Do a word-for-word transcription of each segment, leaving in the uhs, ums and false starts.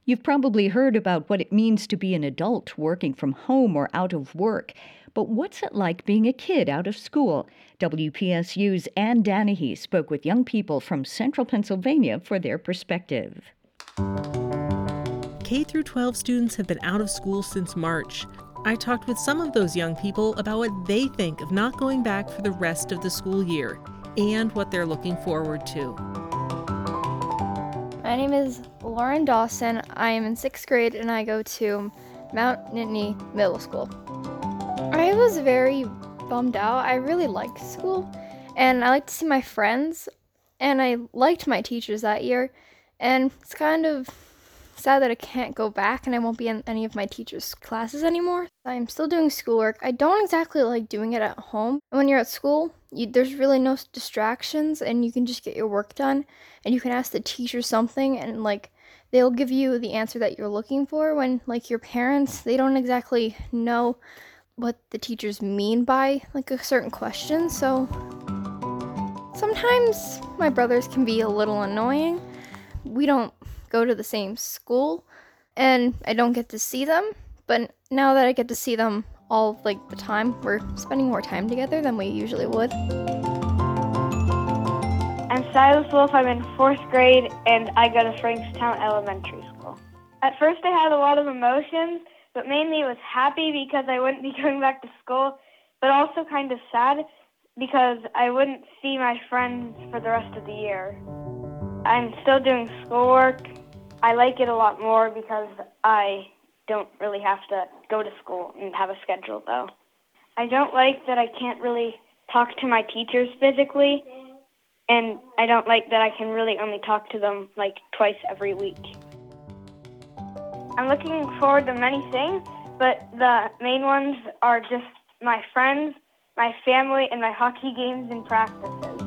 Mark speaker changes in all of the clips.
Speaker 1: You've probably heard about what it means to be an adult working from home or out of work. But what's it like being a kid out of school? W P S U's Ann Danahy spoke with young people from central Pennsylvania for their perspective.
Speaker 2: K through twelve students have been out of school since March. I talked with some of those young people about what they think of not going back for the rest of the school year and what they're looking forward to.
Speaker 3: My name is Lauren Dawson. I am in sixth grade and I go to Mount Nittany Middle School. I was very bummed out. I really liked school and I liked to see my friends and I liked my teachers that year, and it's kind of sad that I can't go back and I won't be in any of my teachers' classes anymore. I'm still doing schoolwork. I don't exactly like doing it at home. When you're at school, you, there's really no distractions and you can just get your work done and you can ask the teacher something and like they'll give you the answer that you're looking for. When like your parents, they don't exactly know what the teachers mean by like a certain question. So sometimes my brothers can be a little annoying. We don't go to the same school and I don't get to see them, but now that I get to see them all like the time, we're spending more time together than we usually would.
Speaker 4: I'm Silas Wolf. I'm in fourth grade and I go to Frankstown Elementary School. At first I had a lot of emotions, but mainly I was happy because I wouldn't be going back to school, but also kind of sad because I wouldn't see my friends for the rest of the year. I'm still doing schoolwork. I like it a lot more because I don't really have to go to school and have a schedule, though. I don't like that I can't really talk to my teachers physically, and I don't like that I can really only talk to them like twice every week. I'm looking forward to many things, but the main ones are just my friends, my family, and my hockey games and practices.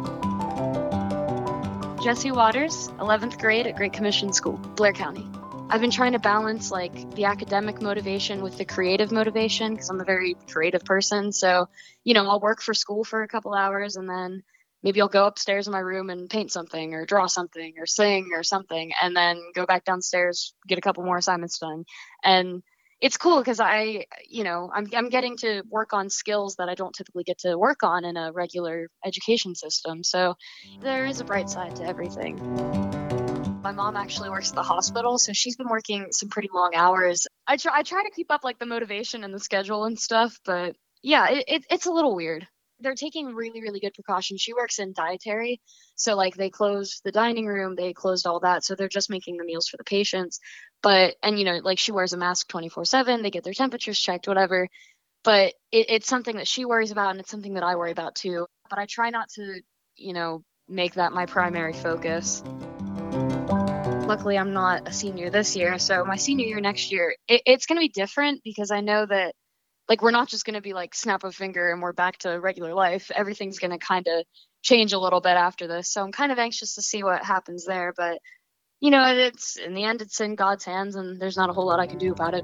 Speaker 5: Jessie Waters, eleventh grade at Great Commission School, Blair County. I've been trying to balance like the academic motivation with the creative motivation because I'm a very creative person. So, you know, I'll work for school for a couple hours and then maybe I'll go upstairs in my room and paint something or draw something or sing or something and then go back downstairs, get a couple more assignments done. And it's cool because I, you know, I'm I'm getting to work on skills that I don't typically get to work on in a regular education system. So there is a bright side to everything. My mom actually works at the hospital, so she's been working some pretty long hours. I try I try to keep up like the motivation and the schedule and stuff, but yeah, it, it it's a little weird. They're taking really, really good precautions. She works in dietary. So like they closed the dining room, they closed all that. So they're just making the meals for the patients. But, and you know, like she wears a mask twenty-four seven, they get their temperatures checked, whatever. But it, it's something that she worries about and it's something that I worry about too. But I try not to, you know, make that my primary focus. Luckily, I'm not a senior this year. So my senior year next year, it, it's going to be different because I know that like, we're not just going to be like snap a finger and we're back to regular life. Everything's going to kind of change a little bit after this. So I'm kind of anxious to see what happens there. But, you know, it's in the end, it's in God's hands and there's not a whole lot I can do about it.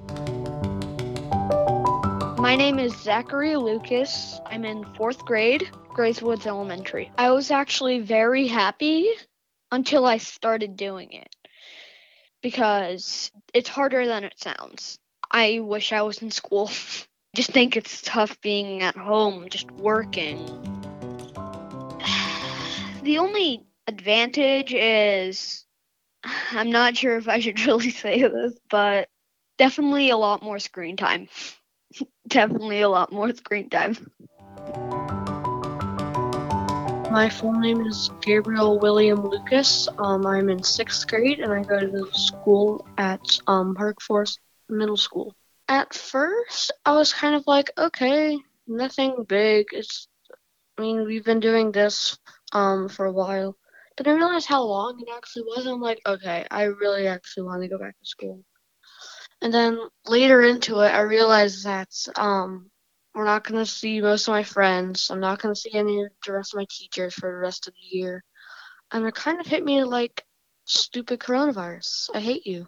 Speaker 6: My name is Zachary Lucas. I'm in fourth grade, Grace Woods Elementary. I was actually very happy until I started doing it because it's harder than it sounds. I wish I was in school. Just think it's tough being at home, just working. The only advantage is, I'm not sure if I should really say this, but definitely a lot more screen time. Definitely a lot more screen time.
Speaker 7: My full name is Gabriel William Lucas. Um, I'm in sixth grade and I go to the school at um, Park Forest Middle School. At first, I was kind of like, okay, nothing big. It's, I mean, we've been doing this um for a while. But I realized how long it actually was. I'm like, okay, I really actually want to go back to school. And then later into it, I realized that um we're not going to see most of my friends. I'm not going to see any of the rest of my teachers for the rest of the year. And it kind of hit me like, stupid coronavirus. I hate you.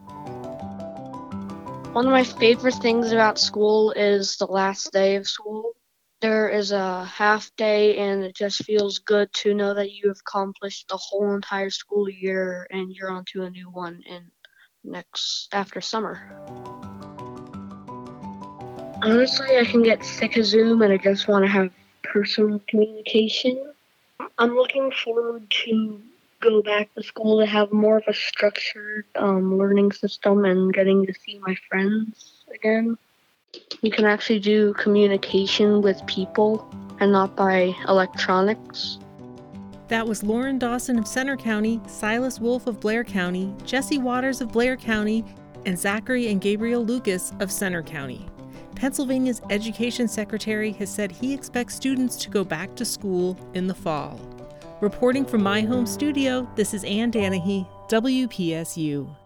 Speaker 7: One of my favorite things about school is the last day of school. There is a half day and it just feels good to know that you have accomplished the whole entire school year and you're on to a new one. And next after summer. Honestly, I can get sick of Zoom and I just want to have personal communication. I'm looking forward to go back to school to have more of a structured um, learning system and getting to see my friends again. You can actually do communication with people and not by electronics.
Speaker 2: That was Lauren Dawson of Centre County, Silas Wolf of Blair County, Jesse Waters of Blair County, and Zachary and Gabriel Lucas of Centre County. Pennsylvania's Education Secretary has said he expects students to go back to school in the fall. Reporting from my home studio, this is Ann Danahy, W P S U.